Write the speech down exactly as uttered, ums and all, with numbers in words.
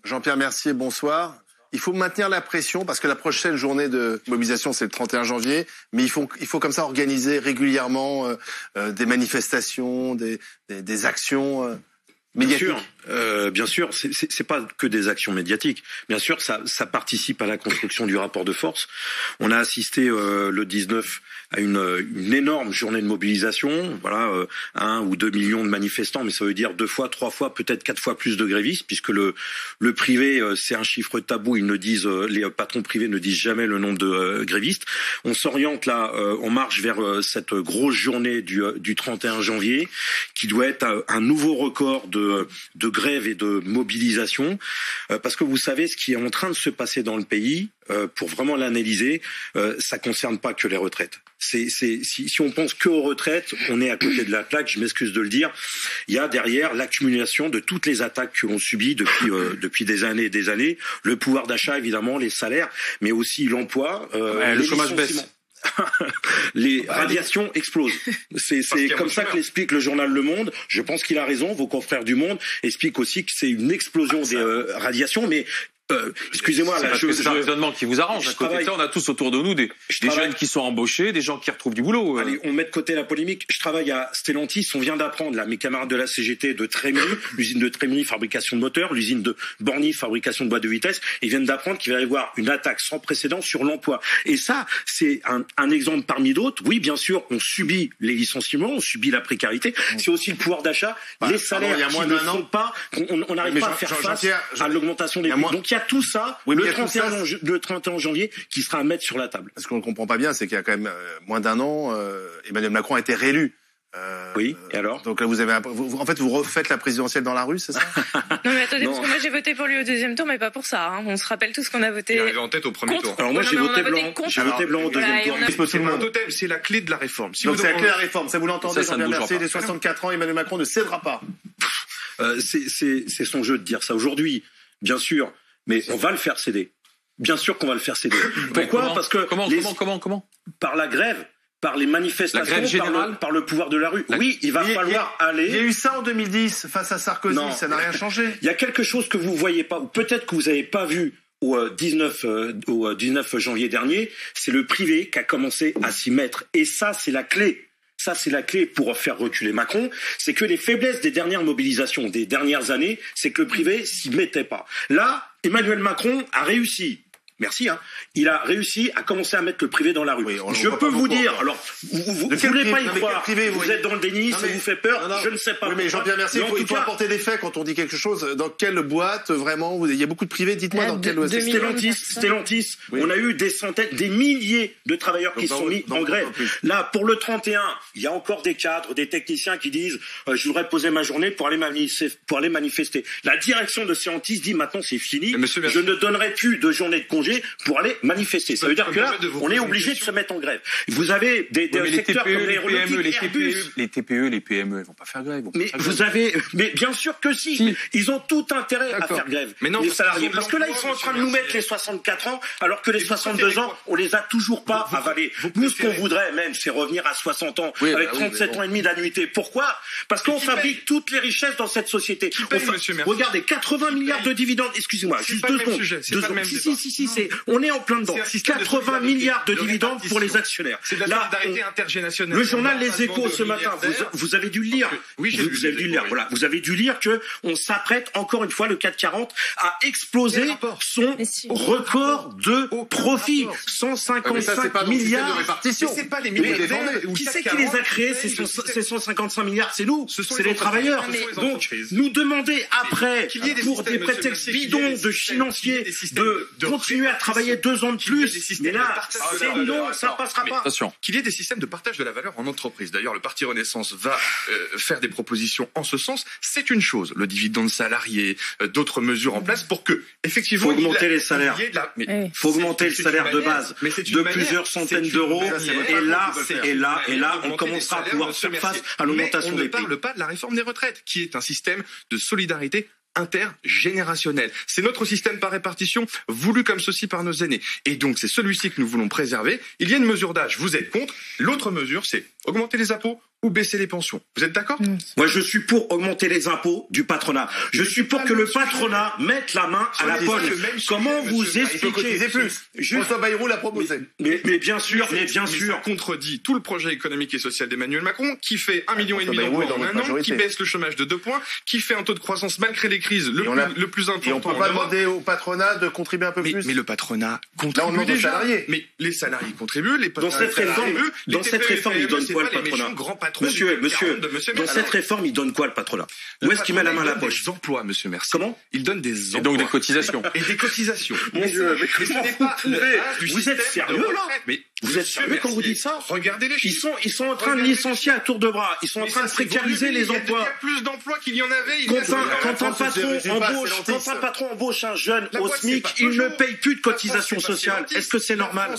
Jean-Pierre Mercier, bonsoir. Il faut maintenir la pression parce que la prochaine journée de mobilisation, c'est le trente et un janvier. Mais il faut, il faut comme ça organiser régulièrement euh, euh, des manifestations, des, des, des actions euh, médiatiques. Bien sûr, euh, bien sûr, c'est, c'est, c'est pas que des actions médiatiques. Bien sûr, ça, ça participe à la construction du rapport de force. On a assisté euh, le dix-neuf à une, une énorme journée de mobilisation. Voilà, euh, un ou deux millions de manifestants, mais ça veut dire deux fois, trois fois, peut-être quatre fois plus de grévistes, puisque le le privé, euh, c'est un chiffre tabou. Ils ne disent, euh, les patrons privés ne disent jamais le nombre de euh, grévistes. On s'oriente là, euh, on marche vers euh, cette grosse journée du euh, du trente et un janvier, qui doit être un, un nouveau record de de grève et de mobilisation, euh, parce que vous savez ce qui est en train de se passer dans le pays. Euh, pour vraiment l'analyser, euh, ça concerne pas que les retraites. C'est, c'est, si, si on pense que aux retraites, on est à côté de la plaque. Je m'excuse de le dire. Il y a derrière l'accumulation de toutes les attaques que l'on subit depuis euh, depuis des années et des années. Le pouvoir d'achat, évidemment, les salaires, mais aussi l'emploi. Euh, ouais, le chômage baisse. Les radiations explosent. C'est, c'est comme ça que l'explique le journal Le Monde. Je pense qu'il a raison. Vos confrères du Monde expliquent aussi que c'est une explosion ah, des euh, radiations, mais Euh, excusez-moi, c'est, là, je, c'est un raisonnement qui vous arrange. À côté travaille, de ça, on a tous autour de nous des, des jeunes qui sont embauchés, des gens qui retrouvent du boulot. Allez, on met de côté la polémique. Je travaille à Stellantis. On vient d'apprendre, là, mes camarades de la C G T de Trémilly, l'usine de Trémilly, fabrication de moteurs, l'usine de Borny, fabrication de boîtes de vitesse. Ils viennent d'apprendre qu'il va y avoir une attaque sans précédent sur l'emploi. Et ça, c'est un, un exemple parmi d'autres. Oui, bien sûr, on subit les licenciements, on subit la précarité. C'est aussi le pouvoir d'achat, bah, les salaires pardon, qui ne font pas, on n'arrive pas Jean, à faire Jean, face Jean, à l'augmentation des prix. Donc il y a tout ça. Oui, Le trente et un, le trente et un janvier, qui sera à mettre sur la table. Ce qu'on ne comprend pas bien, c'est qu'il y a quand même euh, moins d'un an, euh, Emmanuel Macron a été réélu. Euh, oui, et alors? Donc là, vous avez, un, vous, en fait, vous refaites la présidentielle dans la rue, c'est ça? Non, mais attendez, non. Parce que moi j'ai voté pour lui au deuxième tour, mais pas pour ça. Hein. On se rappelle tous qu'on a voté. Il arrive en tête au premier contre. tour. Alors moi, non, j'ai non, voté voté blanc. contre. J'ai voté blanc au deuxième tour. C'est un totem, c'est la clé de la réforme. Si Donc c'est la clé de la réforme. Ça vous l'entendez, Jean-Pierre Mercier, les soixante-quatre ans, Emmanuel Macron ne cédera pas. Euh, c'est, c'est, c'est son jeu de dire ça aujourd'hui, bien sûr, mais on va le faire céder. Bien sûr qu'on va le faire céder. Pourquoi? Comment, Parce que comment, les, comment, comment, comment par la grève, par les manifestations, par le, par le pouvoir de la rue. La... Oui, il va il falloir il y a, aller. Il y a eu ça en deux mille dix face à Sarkozy, non. Ça n'a rien changé. Il y a quelque chose que vous voyez pas, ou peut-être que vous n'avez pas vu au dix-neuf, euh, au dix-neuf janvier dernier. C'est le privé qui a commencé à s'y mettre, et ça, c'est la clé. Ça, c'est la clé pour faire reculer Macron. C'est que les faiblesses des dernières mobilisations, des dernières années, c'est que le privé s'y mettait pas. Là, Emmanuel Macron a réussi. Merci, hein. Il a réussi à commencer à mettre le privé dans la rue. Oui, je peux vous dire, quoi. Alors, vous, vous, vous voulez pas y croire, privé, vous, vous êtes dans le déni, ça vous fait peur, non, non. Je ne sais pas. Oui, mais Jean-Pierre Mercier, il faut, il faut cas... apporter des faits quand on dit quelque chose. Dans quelle boîte, vraiment, vous... il y a beaucoup de privés, dites-moi euh, dans quelle... De, Stellantis, Stellantis, oui. On a eu des centaines, des milliers de travailleurs donc, qui se sont mis en grève. Là, pour le trente et un, il y a encore des cadres, des techniciens qui disent, euh, je voudrais poser ma journée pour aller manifester, pour aller manifester. La direction de Stellantis dit, maintenant c'est fini, je ne donnerai plus de journée de congé pour aller manifester. Ça veut dire que là, on est obligé de se mettre en grève. Vous avez des, des oui, secteurs les T P E, comme l'aéronautique, les Airbus. T P E, les T P E, les P M E, ils vont pas faire grève. Mais faire vous grève. avez, mais bien sûr que si. si. Ils ont tout intérêt D'accord. à faire grève. Mais non, les salariés. Parce que là, ils sont en train de nous mettre les soixante-quatre ans, alors que les soixante-deux ans, on les a toujours pas vous, avalés. Vous, vous nous, ce qu'on voudrait même, c'est revenir à soixante ans, oui, avec bah, trente-sept oui, bon. ans et demi d'annuité. Pourquoi? Parce qu'on fabrique toutes les richesses dans cette société. Regardez, quatre-vingts milliards de dividendes. Excusez-moi, juste deux secondes. Si, si, si, si, c'est, on est en plein dedans. quatre-vingts milliards de dividendes pour les actionnaires. C'est de la solidarité intergénérationnelle. Le journal Les Échos ce matin, vous, vous avez dû le lire. Oui, vous, vous avez dû le lire. Voilà, vous avez dû lire que on s'apprête encore une fois le CAC quarante à exploser son record de profit, cent cinquante-cinq milliards. C'est pas les milliards. Qui c'est qui les a créés ces cent cinquante-cinq milliards? C'est nous, c'est les travailleurs. Donc nous demander après, pour des prétextes bidons de financiers, de continuer à travailler deux ans de plus, mais là, c'est non, ça passera pas. Qu'il y ait des systèmes de partage de la valeur en entreprise. D'ailleurs, le Parti Renaissance va euh, faire des propositions en ce sens. C'est une chose, le dividende salarié, euh, d'autres mesures en place pour que, effectivement, faut augmenter les salaires. Il faut augmenter le salaire de base de plusieurs centaines d'euros. Et là, et là, et là, on commencera à pouvoir faire face à l'augmentation des prix. On ne parle pas de la réforme des retraites, qui est un système de solidarité intergénérationnel. C'est notre système par répartition, voulu comme ceci par nos aînés. Et donc, c'est celui-ci que nous voulons préserver. Il y a une mesure d'âge, vous êtes contre. L'autre mesure, c'est augmenter les impôts, ou baisser les pensions. Vous êtes d'accord? Moi, je suis pour augmenter les impôts du patronat. Je suis pour que le patronat mette la main à la poche. Comment vous expliquez plus? François Bayrou l'a proposé. Mais, mais bien sûr, mais bien sûr. Ça contredit tout le projet économique et social d'Emmanuel Macron, qui fait un million et demi d'emplois en un an, qui baisse le chômage de deux points, qui fait un taux de croissance malgré les crises le, plus, a, le plus important. Et on peut pas demander au patronat de contribuer un peu mais, plus. Mais le patronat contribue Là, on déjà. Salariés. Mais les salariés contribuent, les dans cette réforme, dans cette réforme, il donne quoi le patronat? Monsieur, monsieur, dans cette réforme, il donne quoi le patronat? Où est-ce qu'il met la main à la poche? Des emplois, monsieur Mercier. Comment? Il donne des emplois. Et donc des cotisations. Et des cotisations. Mon Dieu, mais comment vous pouvez? Vous êtes sérieux là? Mais vous êtes sérieux quand vous dites ça? Regardez les chiffres. Ils sont, ils sont en train de licencier à tour de bras. Ils sont en train de précariser les emplois. Il y a plus d'emplois qu'il y en avait. Quand un, quand un patron embauche, quand un patron embauche un jeune au SMIC, il ne paye plus de cotisations sociales. Est-ce que c'est normal?